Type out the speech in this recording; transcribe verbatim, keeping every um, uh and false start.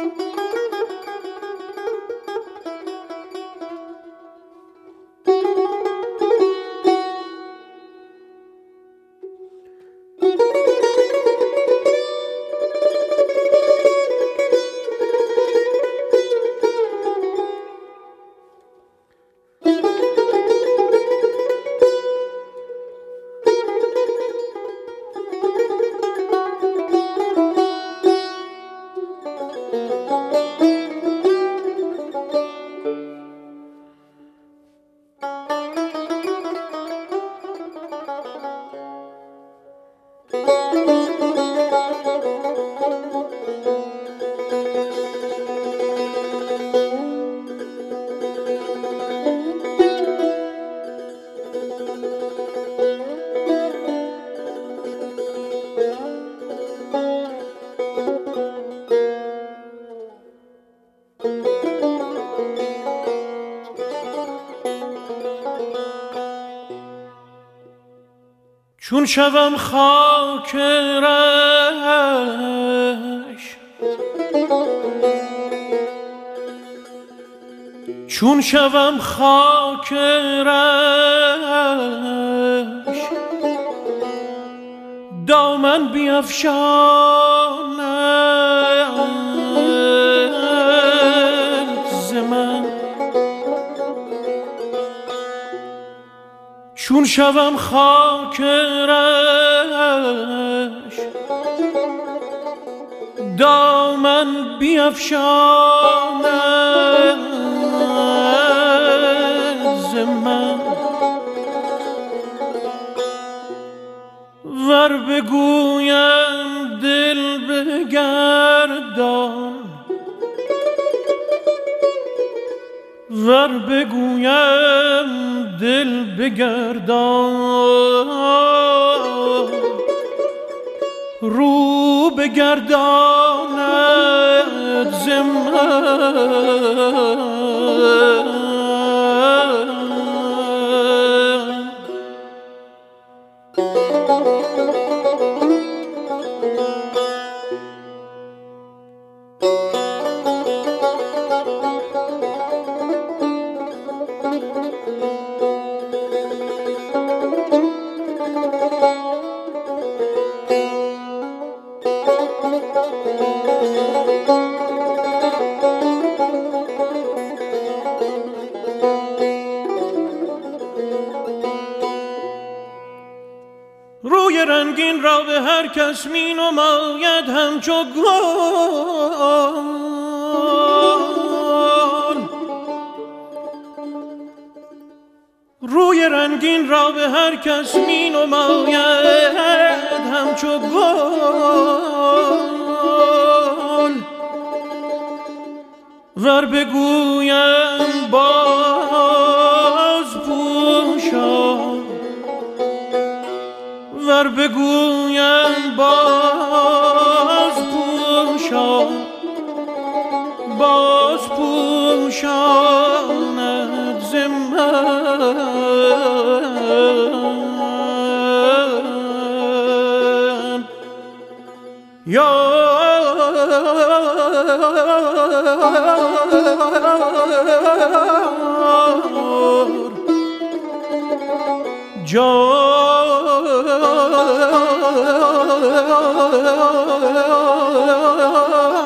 چون شوم خاک رهش، چون شوم خاک رهش، دامن بیفشاند ز من. چون شوم خاک رهش، دامن بیفشاند ز من. ور بگویم دل بگردان، ور بگویم دل بگردان، رو بگرداند ز من. روی رنگین را به هر کس می نماید همچو گل، روی رنگین را به هر کس می نماید همچو گل. ور بگویم باز پوشا، ور بگویم باز پوشا، باز پوشاند ز من. یا جان